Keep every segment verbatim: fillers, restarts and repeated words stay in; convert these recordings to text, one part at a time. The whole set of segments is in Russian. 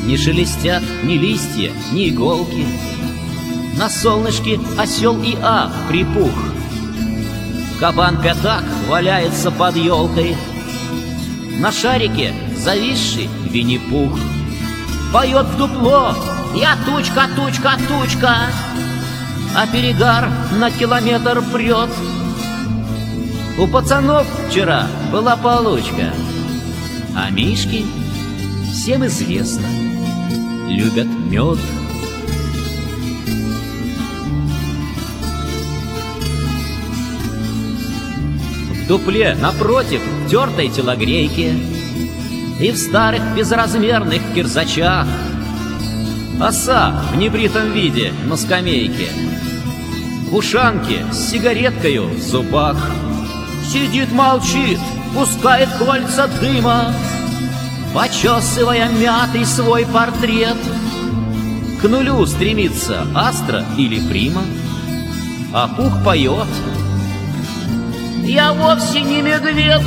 Не шелестят ни листья, ни иголки. На солнышке осел и а припух. Кабан-пятак валяется под елкой. На шарике зависший Винни-Пух. Поет в дупло: я тучка, тучка, тучка. А перегар на километр прет. У пацанов вчера была получка, а мишки, всем известно, любят мед. В дупле напротив тертой телогрейки и в старых безразмерных кирзачах оса в небритом виде на скамейке, в ушанке с сигареткою в зубах. Сидит, молчит, пускает кольца дыма, почесывая мятый свой портрет. К нулю стремится Астра или Прима, а Пух поет: я вовсе не медведь.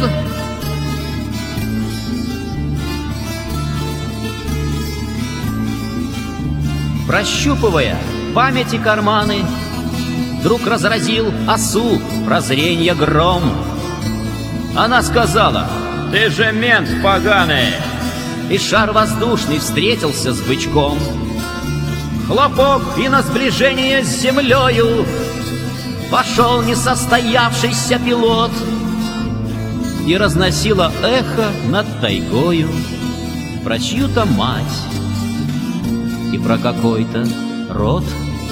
Прощупывая памяти карманы, вдруг разразил осу прозренья гром. Она сказала: ты же мент поганый. И шар воздушный встретился с бычком. Хлопок, и на сближение с землею пошел несостоявшийся пилот. И разносило эхо над тайгою про чью-то мать и про какой-то род.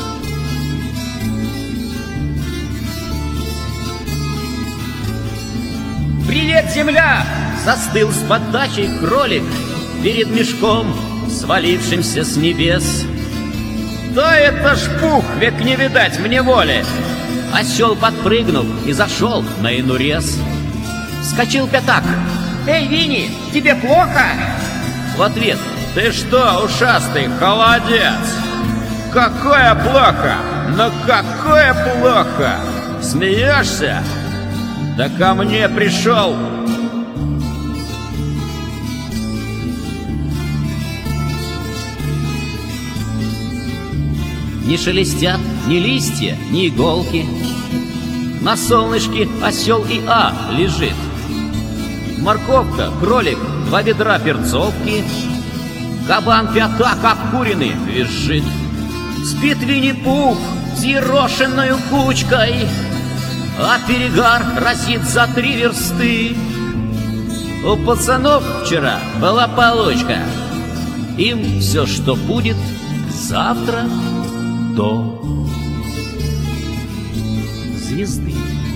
«Привет, земля!» — застыл с поддачей кролик перед мешком, свалившимся с небес. «Да это ж Пух, век не видать мне воли!» Осел, подпрыгнув, и зашел на инурез. Вскочил пятак: «Эй, Винни, тебе плохо?» В ответ: «Ты что, ушастый, холодец? Какое плохо? Ну какое плохо? Смеешься? Да ко мне пришел!» Не шелестят ни листья, ни иголки. На солнышке осел и а лежит. Морковка, кролик, два ведра перцовки. Кабан-пятак обкуренный визжит. Спит Винни-Пух взъерошенную кучкой, а перегар разит за три версты. У пацанов вчера была получка. Им все, что будет завтра, до звезды.